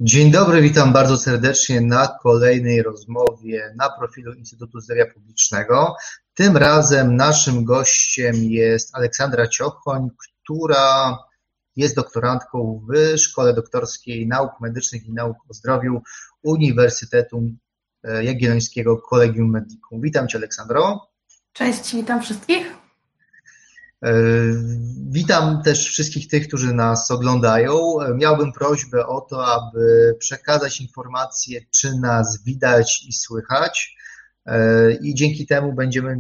Dzień dobry, witam bardzo serdecznie na kolejnej rozmowie na profilu Instytutu Zdrowia Publicznego. Tym razem naszym gościem jest Aleksandra Ciochoń, która jest doktorantką w Szkole Doktorskiej Nauk Medycznych i Nauk o Zdrowiu Uniwersytetu Jagiellońskiego Collegium Medicum. Witam Cię, Aleksandro. Cześć, witam wszystkich. Witam też wszystkich tych, którzy nas oglądają. Miałbym prośbę o to, aby przekazać informację, czy nas widać i słychać. I dzięki temu będziemy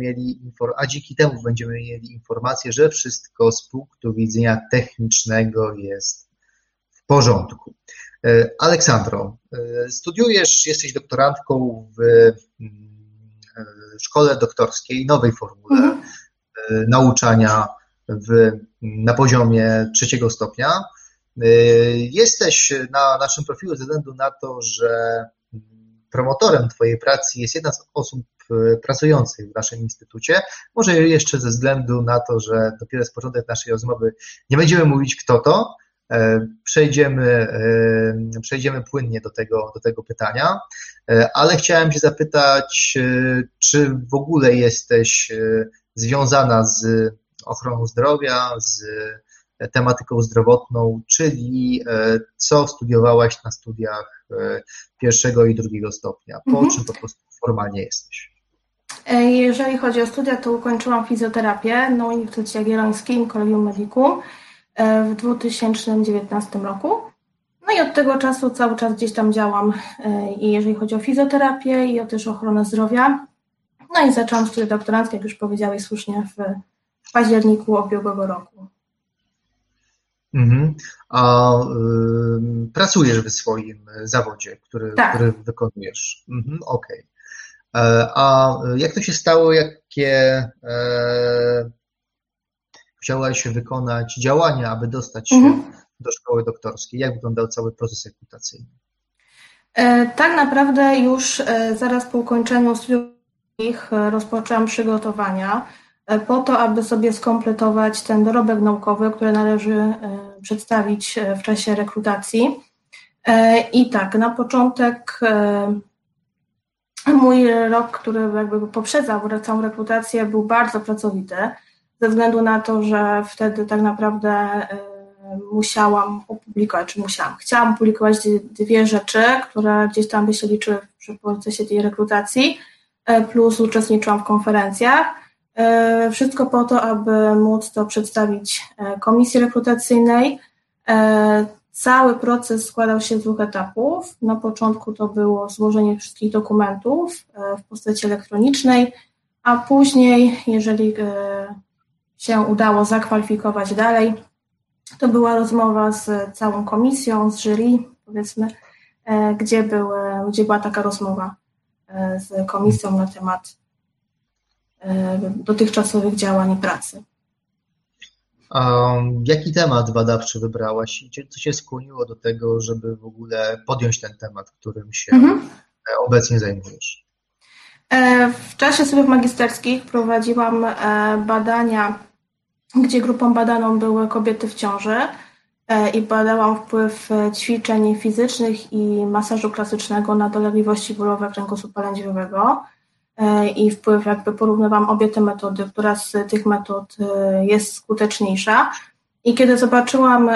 mieli informację, że wszystko z punktu widzenia technicznego jest w porządku. Aleksandro, studiujesz, jesteś doktorantką w Szkole Doktorskiej, nowej formule nauczania na poziomie 3 stopnia. Jesteś na naszym profilu ze względu na to, że promotorem Twojej pracy jest jedna z osób pracujących w naszym instytucie. Może jeszcze ze względu na to, że dopiero jest początek naszej rozmowy, nie będziemy mówić kto to, przejdziemy płynnie do tego pytania, ale chciałem Cię zapytać, czy w ogóle jesteś związana z ochroną zdrowia, z tematyką zdrowotną, czyli co studiowałaś na studiach 1. i 2. stopnia, po czym po prostu formalnie jesteś? Jeżeli chodzi o studia, to ukończyłam fizjoterapię na Uniwersytecie Jagiellońskim Collegium Medicum w 2019 roku. No i od tego czasu cały czas gdzieś tam działam, i jeżeli chodzi o fizjoterapię i też ochronę zdrowia. No i zaczęłam studia doktoranckie, jak już powiedziałeś słusznie, w październiku ubiegłego roku. A pracujesz w swoim zawodzie, który wykonujesz? Okej. A jak to się stało, jakie chciałaś wykonać działania, aby dostać się do szkoły doktorskiej? Jak wyglądał cały proces rekrutacyjny? Tak naprawdę już zaraz po ukończeniu studiów rozpoczęłam przygotowania po to, aby sobie skompletować ten dorobek naukowy, który należy przedstawić w czasie rekrutacji. I tak, na początek mój rok, który jakby poprzedzał całą rekrutację, był bardzo pracowity, ze względu na to, że wtedy tak naprawdę chciałam opublikować 2 rzeczy, które gdzieś tam by się liczyły przy procesie tej rekrutacji, plus uczestniczyłam w konferencjach. Wszystko po to, aby móc to przedstawić komisji rekrutacyjnej. Cały proces składał się z 2 etapów. Na początku to było złożenie wszystkich dokumentów w postaci elektronicznej, a później, jeżeli się udało zakwalifikować dalej, to była rozmowa z całą komisją, z jury, powiedzmy, gdzie była taka rozmowa z komisją na temat dotychczasowych działań i pracy. Jaki temat badawczy wybrałaś? Co Cię skłoniło do tego, żeby w ogóle podjąć ten temat, którym się obecnie zajmujesz? W czasie studiów magisterskich prowadziłam badania, gdzie grupą badaną były kobiety w ciąży i badałam wpływ ćwiczeń fizycznych i masażu klasycznego na dolegliwości bólowe kręgosłupa lędźwiowego. I wpływ, jakby porównywałam obie te metody, która z tych metod jest skuteczniejsza. I kiedy zobaczyłam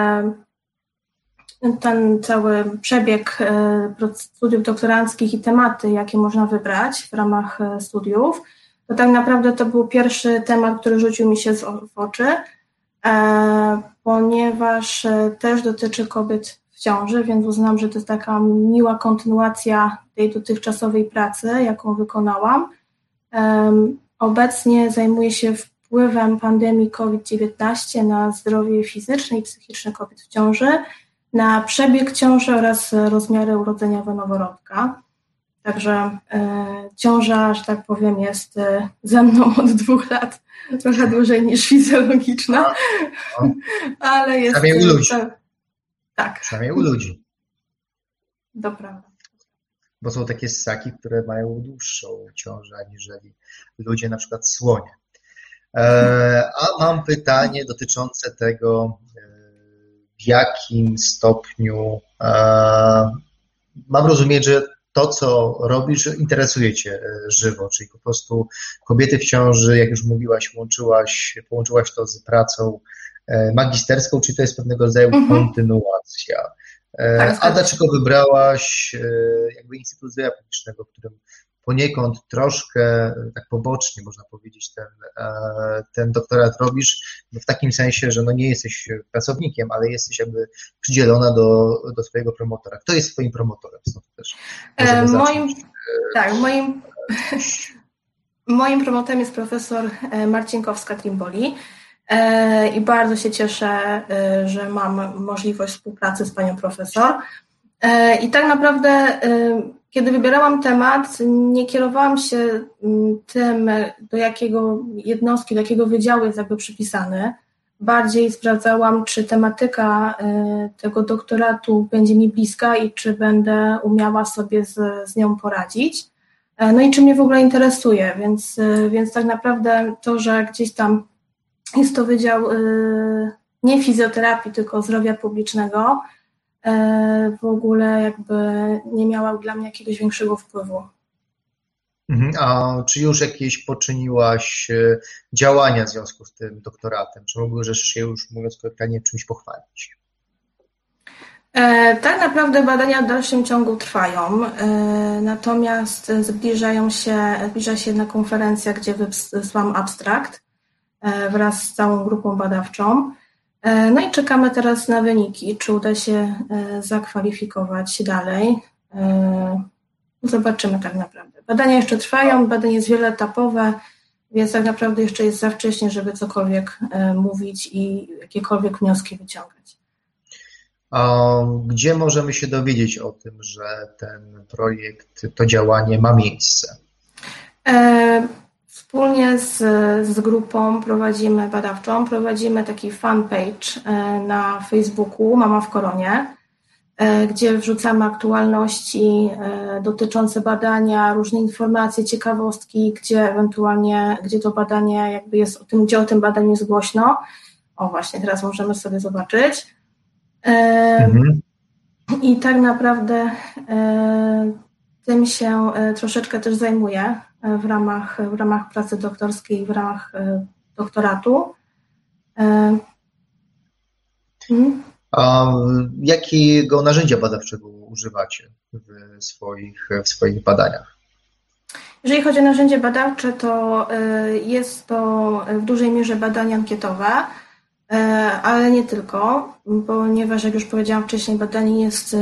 ten cały przebieg studiów doktoranckich i tematy, jakie można wybrać w ramach studiów, to tak naprawdę to był pierwszy temat, który rzucił mi się w oczy, ponieważ też dotyczy kobiet w ciąży, więc uznałam, że to jest taka miła kontynuacja tej dotychczasowej pracy, jaką wykonałam. Obecnie zajmuję się wpływem pandemii COVID-19 na zdrowie fizyczne i psychiczne kobiet w ciąży, na przebieg ciąży oraz rozmiary urodzeniowe noworodka. Także ciąża, że tak powiem, jest ze mną od 2 lat, trochę dłużej niż fizjologiczna, ale jest... Przynajmniej u ludzi. Tak. Przynajmniej u ludzi. To prawda. Bo są takie ssaki, które mają dłuższą ciążę aniżeli ludzie, na przykład słonie. A mam pytanie dotyczące tego, w jakim stopniu mam rozumieć, że to, co robisz, interesuje Cię żywo, czyli po prostu kobiety w ciąży, jak już mówiłaś, połączyłaś to z pracą magisterską, czyli to jest pewnego rodzaju kontynuacja. Tak, A dlaczego wybrałaś jakby Instytut Zdrowia Publicznego, w którym poniekąd troszkę tak pobocznie, można powiedzieć, ten doktorat robisz, w takim sensie, że no nie jesteś pracownikiem, ale jesteś jakby przydzielona do swojego promotora. Kto jest twoim promotorem? Stąd też możemy zacząć. Moim promotorem jest profesor Marcin Kowska-Trimboli i bardzo się cieszę, że mam możliwość współpracy z panią profesor. I tak naprawdę, kiedy wybierałam temat, nie kierowałam się tym, do jakiego jednostki, do jakiego wydziału jest jakby przypisany. Bardziej sprawdzałam, czy tematyka tego doktoratu będzie mi bliska i czy będę umiała sobie z nią poradzić. No i czy mnie w ogóle interesuje, więc tak naprawdę to, że gdzieś tam jest to wydział nie fizjoterapii, tylko zdrowia publicznego, w ogóle jakby nie miała dla mnie jakiegoś większego wpływu. A czy już jakieś poczyniłaś działania w związku z tym doktoratem? Czy mogłyś się już, mówiąc kolokwialnie, czymś pochwalić? Tak naprawdę badania w dalszym ciągu trwają, natomiast zbliża się jedna konferencja, gdzie wysłałam abstrakt wraz z całą grupą badawczą. No i czekamy teraz na wyniki, czy uda się zakwalifikować dalej. Zobaczymy tak naprawdę. Badania jeszcze trwają, badanie jest wieloetapowe, więc tak naprawdę jeszcze jest za wcześnie, żeby cokolwiek mówić i jakiekolwiek wnioski wyciągać. A gdzie możemy się dowiedzieć o tym, że ten projekt, to działanie ma miejsce? Wspólnie z grupą badawczą prowadzimy taki fanpage na Facebooku Mama w Koronie, gdzie wrzucamy aktualności dotyczące badania, różne informacje, ciekawostki, gdzie to badanie jakby jest gdzie o tym badaniu jest głośno. O właśnie, teraz możemy sobie zobaczyć. I tak naprawdę tym się troszeczkę też zajmuję w ramach pracy doktorskiej, w ramach doktoratu. A jakiego narzędzia badawczego używacie w swoich badaniach? Jeżeli chodzi o narzędzie badawcze, to jest to w dużej mierze badanie ankietowe, ale nie tylko, ponieważ jak już powiedziałam wcześniej, badanie jest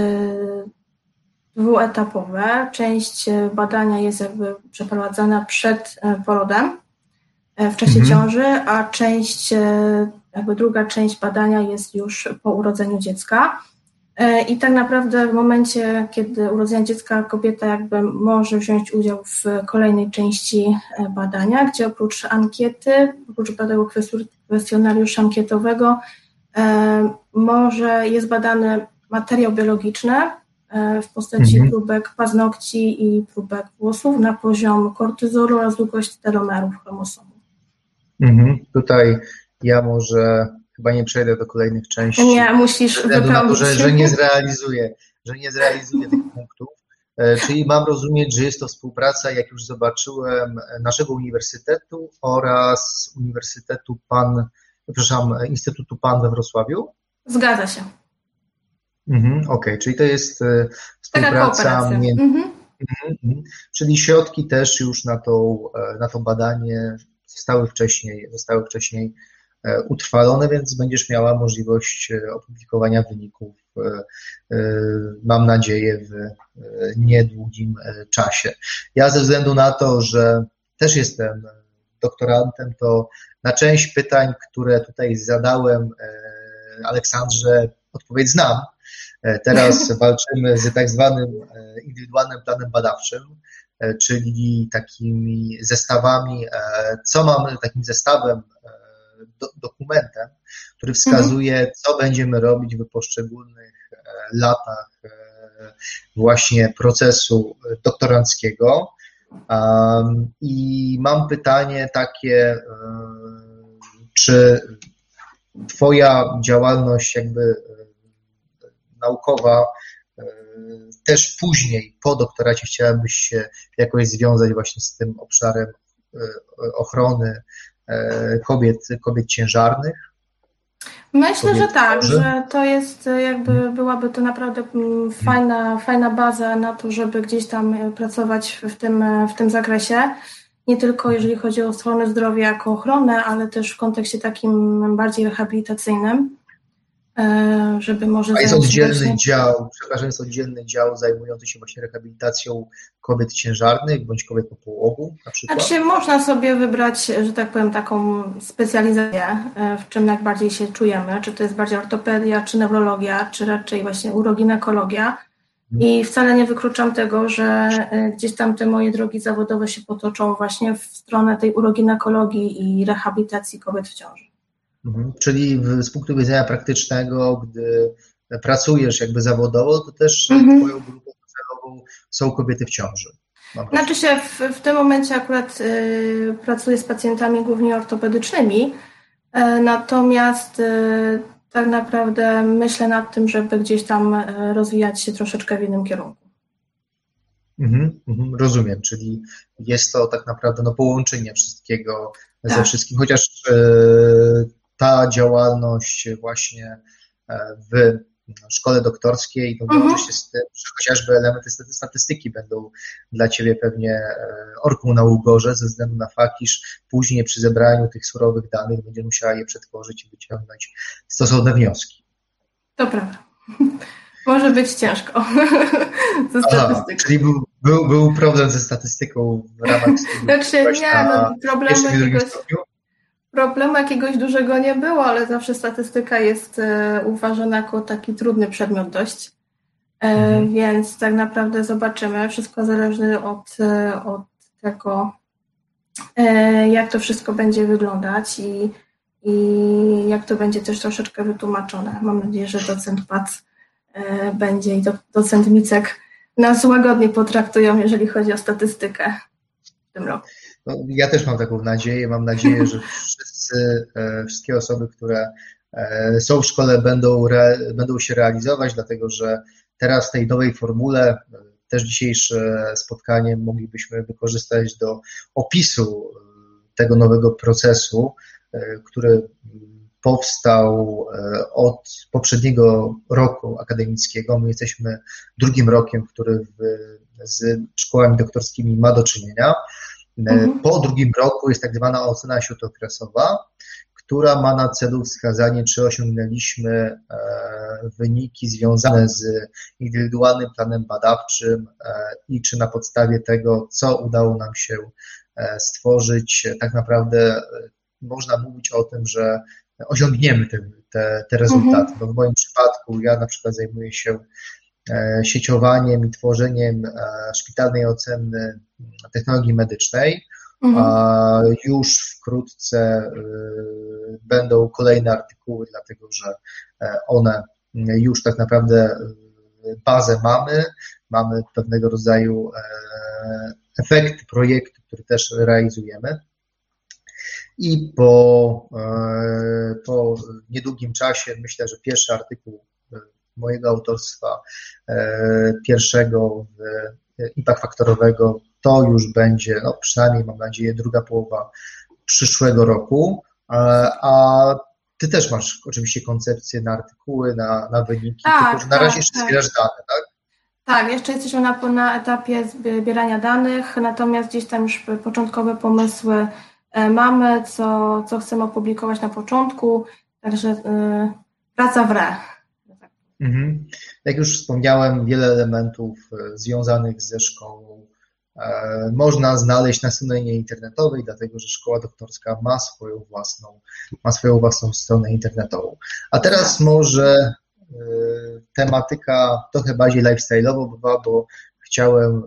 dwuetapowe. Część badania jest jakby przeprowadzana przed porodem, w czasie ciąży, a druga część badania jest już po urodzeniu dziecka. I tak naprawdę w momencie, kiedy urodzenia dziecka, kobieta jakby może wziąć udział w kolejnej części badania, gdzie oprócz ankiety, oprócz badania kwestionariusza ankietowego, jest badany materiał biologiczny w postaci próbek paznokci i próbek włosów na poziom kortyzolu oraz długość telomerów chromosomu. Tutaj ja może chyba nie przejdę do kolejnych części. Nie, musisz wypełnić. Że nie zrealizuję tych punktów. Czyli mam rozumieć, że jest to współpraca, jak już zobaczyłem, naszego uniwersytetu oraz Instytutu PAN we Wrocławiu? Zgadza się. Okej, czyli to jest współpraca czyli środki też już na to badanie zostały wcześniej utrwalone, więc będziesz miała możliwość opublikowania wyników, mam nadzieję, w niedługim czasie. Ja ze względu na to, że też jestem doktorantem, to na część pytań, które tutaj zadałem Aleksandrze, odpowiedź znam. Teraz walczymy z tak zwanym indywidualnym planem badawczym, czyli takimi zestawami, co mamy takim zestawem, dokumentem, który wskazuje, co będziemy robić w poszczególnych latach właśnie procesu doktoranckiego. I mam pytanie takie, czy Twoja działalność jakby naukowa, też później po doktoracie chciałabyś się jakoś związać właśnie z tym obszarem ochrony kobiet ciężarnych? Myślę, że Kobiet w tak, ciąży? że to jest byłaby to naprawdę fajna baza na to, żeby gdzieś tam pracować w tym zakresie. Nie tylko jeżeli chodzi o ochronę zdrowia jako ochronę, ale też w kontekście takim bardziej rehabilitacyjnym, żeby może A jest zająć się oddzielny właśnie... dział, przepraszam, jest oddzielny dział zajmujący się właśnie rehabilitacją kobiet ciężarnych bądź kobiet po połogu na przykład? Znaczy można sobie wybrać, że tak powiem, taką specjalizację, w czym najbardziej się czujemy, czy to jest bardziej ortopedia, czy neurologia, czy raczej właśnie uroginekologia. I wcale nie wykluczam tego, że gdzieś tam te moje drogi zawodowe się potoczą właśnie w stronę tej uroginekologii i rehabilitacji kobiet w ciąży. Czyli z punktu widzenia praktycznego, gdy pracujesz jakby zawodowo, to też twoją grupą docelową są kobiety w ciąży. Znaczy się w tym momencie akurat pracuję z pacjentami głównie ortopedycznymi, natomiast tak naprawdę myślę nad tym, żeby gdzieś tam rozwijać się troszeczkę w innym kierunku. Rozumiem, czyli jest to tak naprawdę połączenie wszystkiego ze Tak. wszystkim, chociaż ta działalność właśnie w szkole doktorskiej wiąże się z tym, że chociażby elementy statystyki będą dla Ciebie pewnie orką na ugorze, ze względu na fakt, iż później przy zebraniu tych surowych danych będzie musiała je przetworzyć i wyciągnąć stosowne wnioski. To prawda. Może być ciężko ze statystyką. Czyli był problem ze statystyką w ramach studiów. Znaczy problemu jakiegoś dużego nie było, ale zawsze statystyka jest uważana jako taki trudny przedmiot dość. Więc tak naprawdę zobaczymy. Wszystko zależy od tego, jak to wszystko będzie wyglądać i jak to będzie też troszeczkę wytłumaczone. Mam nadzieję, że docent Pac będzie i docent Micek nas łagodnie potraktują, jeżeli chodzi o statystykę w tym roku. Ja też mam taką nadzieję. Mam nadzieję, że wszystkie osoby, które są w szkole, będą się realizować, dlatego że teraz w tej nowej formule też dzisiejsze spotkanie moglibyśmy wykorzystać do opisu tego nowego procesu, który powstał od poprzedniego roku akademickiego. My jesteśmy drugim rokiem, który z szkołami doktorskimi ma do czynienia. Po drugim roku jest tak zwana ocena śródokresowa, która ma na celu wskazanie, czy osiągnęliśmy wyniki związane z indywidualnym planem badawczym i czy na podstawie tego, co udało nam się stworzyć, tak naprawdę można mówić o tym, że osiągniemy te rezultaty. W moim przypadku ja na przykład zajmuję się sieciowaniem i tworzeniem szpitalnej oceny technologii medycznej. Już wkrótce będą kolejne artykuły, dlatego że one już tak naprawdę bazę mamy pewnego rodzaju efekt projektu, który też realizujemy. I po niedługim czasie myślę, że pierwszy artykuł mojego autorstwa, pierwszego impact faktorowego, to już będzie, przynajmniej mam nadzieję, druga połowa przyszłego roku, a Ty też masz oczywiście koncepcję na artykuły, na wyniki, tylko że na razie jeszcze zbierasz dane, tak? Tak, jeszcze jesteśmy na etapie zbierania danych, natomiast gdzieś tam już początkowe pomysły mamy, co chcemy opublikować na początku, także praca w re. Jak już wspomniałem, wiele elementów związanych ze szkołą można znaleźć na stronie internetowej, dlatego że szkoła doktorska ma swoją własną stronę internetową. A teraz może tematyka trochę bardziej lifestyle'owa bywa, bo chciałem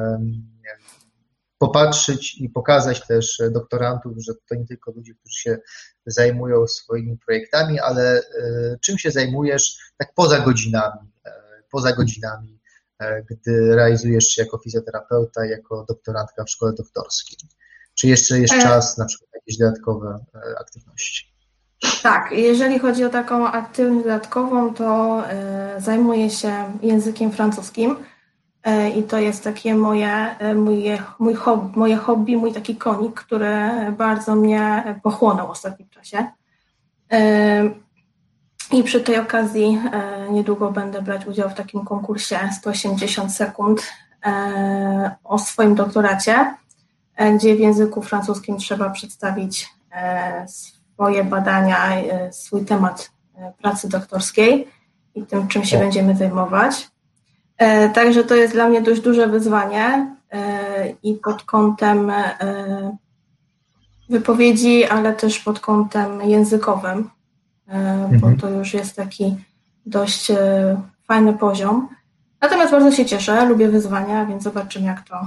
popatrzeć i pokazać też doktorantów, że to nie tylko ludzie, którzy się zajmują swoimi projektami, ale czym się zajmujesz tak poza godzinami, gdy realizujesz się jako fizjoterapeuta, jako doktorantka w szkole doktorskiej. Czy jeszcze jest czas na przykład jakieś dodatkowe aktywności? Tak, jeżeli chodzi o taką aktywność dodatkową, to zajmuję się językiem francuskim i to jest takie moje hobby, mój taki konik, który bardzo mnie pochłonął w ostatnim czasie. I przy tej okazji niedługo będę brać udział w takim konkursie 180 sekund o swoim doktoracie, gdzie w języku francuskim trzeba przedstawić swoje badania, swój temat pracy doktorskiej i tym, czym się będziemy zajmować. Także to jest dla mnie dość duże wyzwanie i pod kątem wypowiedzi, ale też pod kątem językowym, bo to już jest taki dość fajny poziom. Natomiast bardzo się cieszę, lubię wyzwania, więc zobaczymy, jak to.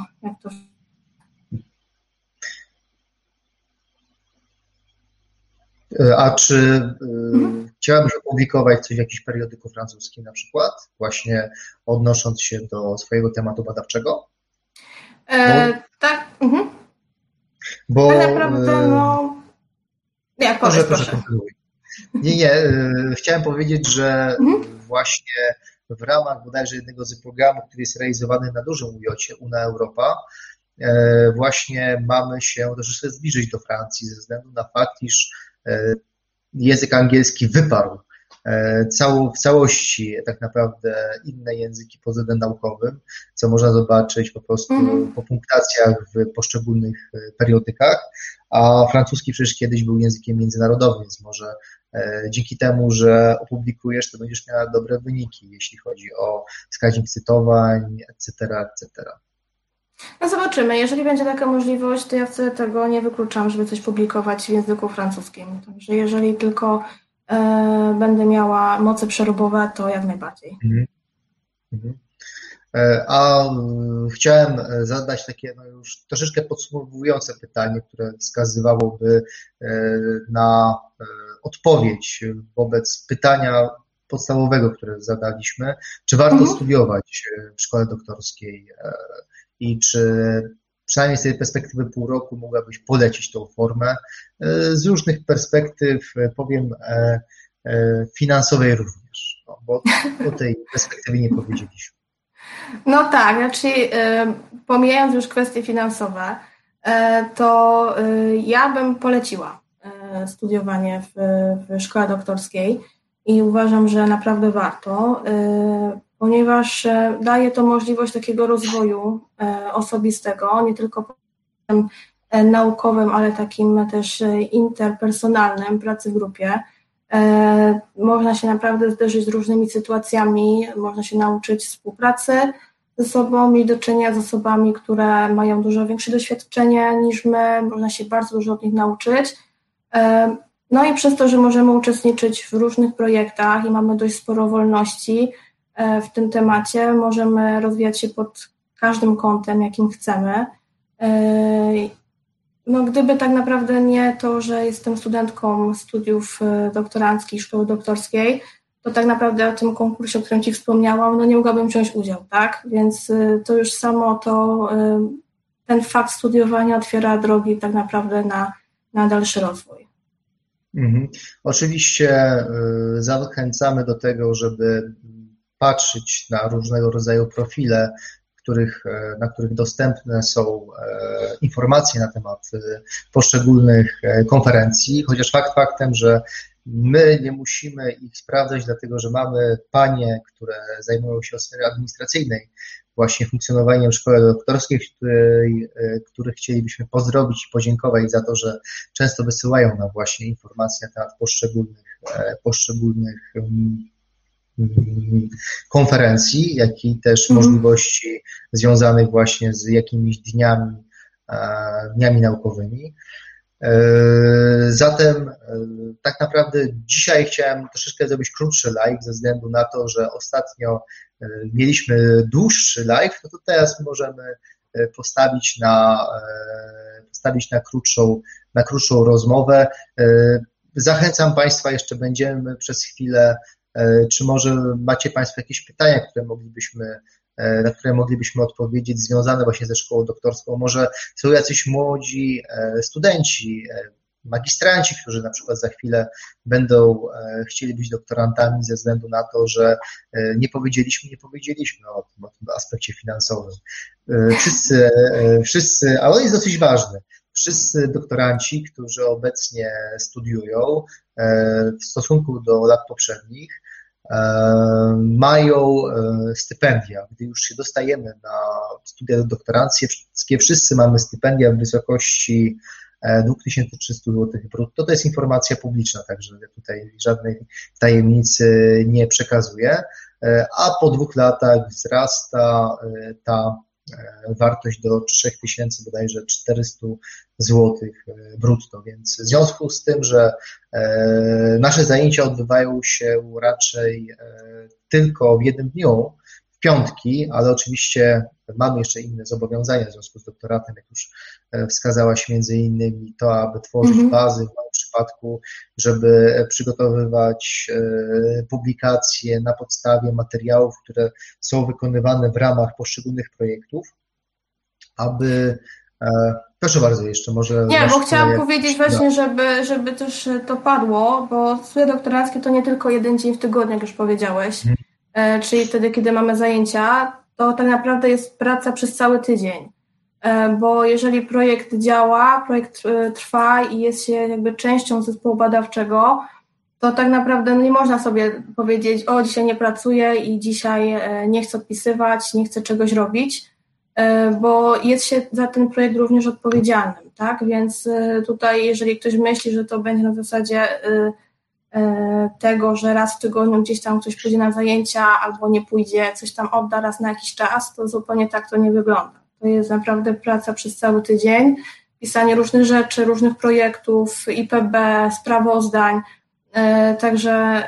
A czy chciałabyś opublikować coś w jakimś periodyku francuskim na przykład, właśnie odnosząc się do swojego tematu badawczego? Tak. Bo tak naprawdę, Nie, proszę. Nie. Chciałem powiedzieć, że właśnie w ramach bodajże jednego z programów, który jest realizowany na dużym ujocie, Una Europa, właśnie mamy się troszeczkę zbliżyć do Francji ze względu na fakt, iż język angielski wyparł w całości tak naprawdę inne języki pod względem naukowym, co można zobaczyć po prostu po punktacjach w poszczególnych periodykach, a francuski przecież kiedyś był językiem międzynarodowym, więc może dzięki temu, że opublikujesz, to będziesz miała dobre wyniki, jeśli chodzi o wskaźnik cytowań, etc., etc. No zobaczymy. Jeżeli będzie taka możliwość, to ja wcale tego nie wykluczam, żeby coś publikować w języku francuskim. Także jeżeli tylko będę miała moce przerobowe, to jak najbardziej. A chciałem zadać takie już troszeczkę podsumowujące pytanie, które wskazywałoby na odpowiedź wobec pytania podstawowego, które zadaliśmy. Czy warto studiować w szkole doktorskiej i czy przynajmniej z tej perspektywy pół roku mogłabyś polecić tą formę z różnych perspektyw, powiem, finansowej również, bo o tej perspektywie nie powiedzieliśmy. No tak, znaczy pomijając już kwestie finansowe, to ja bym poleciła studiowanie w szkole doktorskiej i uważam, że naprawdę warto, ponieważ daje to możliwość takiego rozwoju osobistego, nie tylko naukowym, ale takim też interpersonalnym, pracy w grupie. Można się naprawdę zderzyć z różnymi sytuacjami, można się nauczyć współpracy ze sobą, mieć do czynienia z osobami, które mają dużo większe doświadczenie niż my, można się bardzo dużo od nich nauczyć. No i przez to, że możemy uczestniczyć w różnych projektach i mamy dość sporo wolności w tym temacie, możemy rozwijać się pod każdym kątem, jakim chcemy. No, gdyby tak naprawdę nie to, że jestem studentką studiów doktoranckich, szkoły doktorskiej, to tak naprawdę o tym konkursie, o którym Ci wspomniałam, nie mogłabym wziąć udziału, tak? Więc to już samo ten fakt studiowania otwiera drogi tak naprawdę na dalszy rozwój. Oczywiście zachęcamy do tego, żeby patrzeć na różnego rodzaju profile, na których dostępne są informacje na temat poszczególnych konferencji, chociaż fakt faktem, że my nie musimy ich sprawdzać, dlatego że mamy panie, które zajmują się od sfery administracyjnej, właśnie funkcjonowaniem szkoły doktorskiej, których chcielibyśmy pozdrowić i podziękować za to, że często wysyłają nam właśnie informacje na temat poszczególnych konferencji, jak i też możliwości związanych właśnie z jakimiś dniami naukowymi. Zatem tak naprawdę dzisiaj chciałem troszeczkę zrobić krótszy live ze względu na to, że ostatnio mieliśmy dłuższy live, no to teraz możemy postawić na krótszą rozmowę. Zachęcam Państwa, jeszcze będziemy przez chwilę. Czy może macie Państwo jakieś pytania, na które moglibyśmy odpowiedzieć, związane właśnie ze szkołą doktorską? Może są jacyś młodzi studenci, magistranci, którzy na przykład za chwilę będą chcieli być doktorantami ze względu na to, że nie powiedzieliśmy o tym aspekcie finansowym. Wszyscy, a on jest dosyć ważny, wszyscy doktoranci, którzy obecnie studiują w stosunku do lat poprzednich, mają stypendia. Gdy już się dostajemy na studia doktoranckie, wszyscy mamy stypendia w wysokości 2300 zł brutto. To jest informacja publiczna, także tutaj żadnej tajemnicy nie przekazuję, a po 2 latach wzrasta ta wartość do 3000 bodajże 400 zł brutto, więc w związku z tym, że nasze zajęcia odbywają się raczej tylko w jednym dniu, w piątki, ale oczywiście mamy jeszcze inne zobowiązania w związku z doktoratem, jak już wskazałaś, między innymi to, aby tworzyć bazy w moim przypadku, żeby przygotowywać publikacje na podstawie materiałów, które są wykonywane w ramach poszczególnych projektów, aby... Proszę bardzo, jeszcze może... Nie, bo chciałam powiedzieć właśnie, żeby też to padło, bo studia doktoranckie to nie tylko 1 dzień w tygodniu, jak już powiedziałeś, czyli wtedy, kiedy mamy zajęcia, to tak naprawdę jest praca przez cały tydzień, bo jeżeli projekt działa, projekt trwa i jest się jakby częścią zespołu badawczego, to tak naprawdę nie można sobie powiedzieć, dzisiaj nie pracuję i dzisiaj nie chcę odpisywać, nie chcę czegoś robić, bo jest się za ten projekt również odpowiedzialnym, tak? Więc tutaj, jeżeli ktoś myśli, że to będzie na zasadzie tego, że raz w tygodniu gdzieś tam ktoś pójdzie na zajęcia albo nie pójdzie, coś tam odda raz na jakiś czas, to zupełnie tak to nie wygląda. To jest naprawdę praca przez cały tydzień, pisanie różnych rzeczy, różnych projektów, IPB, sprawozdań, także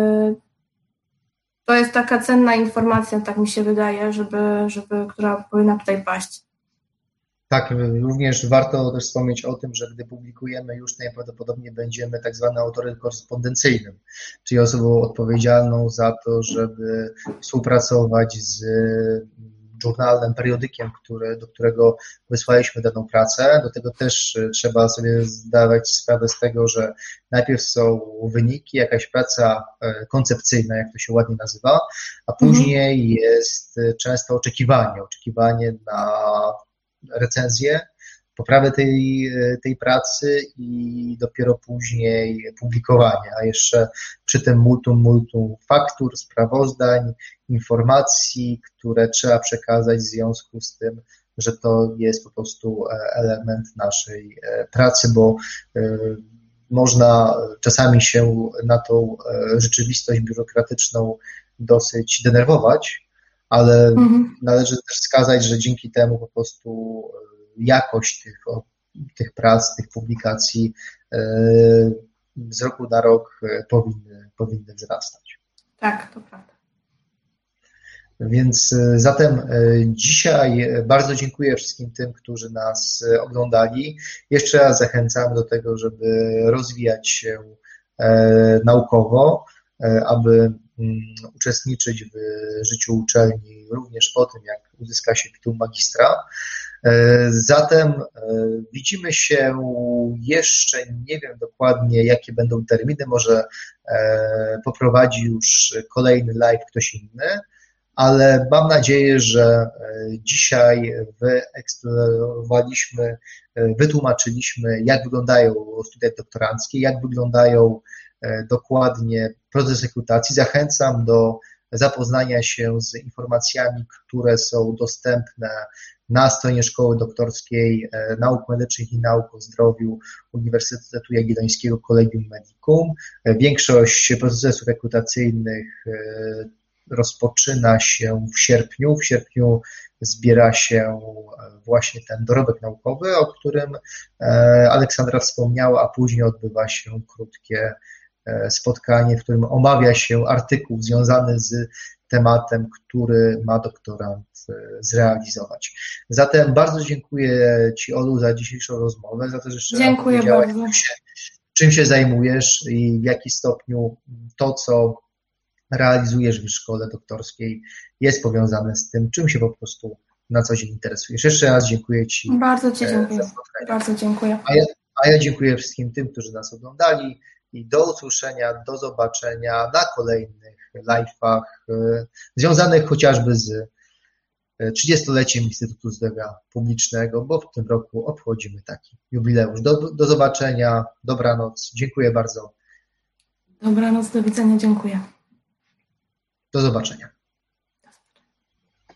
to jest taka cenna informacja, tak mi się wydaje, która powinna tutaj paść. Tak, również warto też wspomnieć o tym, że gdy publikujemy, już najprawdopodobniej będziemy tak zwanym autorem korespondencyjnym, czyli osobą odpowiedzialną za to, żeby współpracować z journalem, periodykiem, do którego wysłaliśmy daną pracę. Do tego też trzeba sobie zdawać sprawę z tego, że najpierw są wyniki, jakaś praca koncepcyjna, jak to się ładnie nazywa, a później jest często oczekiwanie na recenzję, poprawę tej pracy i dopiero później publikowanie, a jeszcze przy tym multum faktur, sprawozdań, informacji, które trzeba przekazać w związku z tym, że to jest po prostu element naszej pracy, bo można czasami się na tą rzeczywistość biurokratyczną dosyć denerwować, ale należy też wskazać, że dzięki temu po prostu jakość tych prac, tych publikacji z roku na rok powinny wzrastać. Tak, to prawda. Więc zatem dzisiaj bardzo dziękuję wszystkim tym, którzy nas oglądali. Jeszcze raz zachęcam do tego, żeby rozwijać się naukowo, aby uczestniczyć w życiu uczelni również po tym, jak uzyska się tytuł magistra. Zatem widzimy się jeszcze, nie wiem dokładnie jakie będą terminy, może poprowadzi już kolejny live ktoś inny, ale mam nadzieję, że dzisiaj wyeksplorowaliśmy, wytłumaczyliśmy, jak wyglądają studia doktoranckie, jak wyglądają dokładnie proces rekrutacji. Zachęcam do zapoznania się z informacjami, które są dostępne na stronie Szkoły Doktorskiej Nauk Medycznych i Nauk o Zdrowiu Uniwersytetu Jagiellońskiego Collegium Medicum. Większość procesów rekrutacyjnych rozpoczyna się w sierpniu. W sierpniu zbiera się właśnie ten dorobek naukowy, o którym Aleksandra wspomniała, a później odbywa się krótkie spotkanie, w którym omawia się artykuł związany z tematem, który ma doktorant zrealizować. Zatem bardzo dziękuję Ci, Olu, za dzisiejszą rozmowę, za to, że jeszcze dziękuję bardzo. Czym się zajmujesz i w jaki stopniu to, co realizujesz w szkole doktorskiej, jest powiązane z tym, czym się po prostu na co dzień interesujesz. Jeszcze raz dziękuję Ci. Bardzo Ci dziękuję. Bardzo dziękuję. A ja dziękuję wszystkim tym, którzy nas oglądali i do usłyszenia, do zobaczenia na kolejnych live'ach związanych chociażby z 30-leciem Instytutu Zdrowia Publicznego, bo w tym roku obchodzimy taki jubileusz. Do zobaczenia, dobranoc, dziękuję bardzo. Dobranoc, do widzenia, dziękuję. Do zobaczenia.